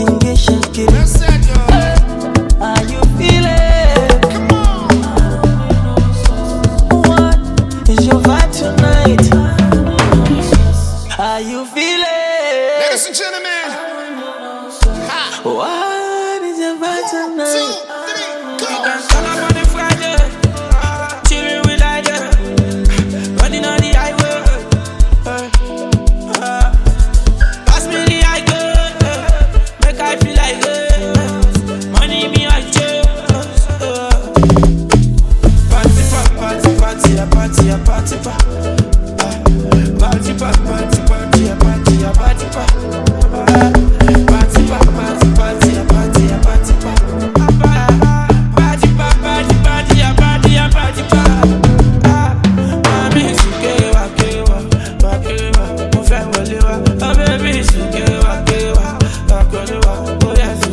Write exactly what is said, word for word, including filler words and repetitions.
get shaking. How you feeling? Come on. What is your vibe tonight? How you feeling? Ladies and gentlemen. Ha. What is your vibe Two, tonight? three, We go. can stand up on the Friday, chillin' with like that, running on the highway. Uh, uh, pass me the high girl, uh, make I feel like uh, money me I chose. Uh, party pa, party party, a party a party pa, uh, party pa, party party, a party a party pa, uh, party pa, party party, a party a party pa. Oh, baby, so get wa, get wa, wa, wa, wa, oh, yes.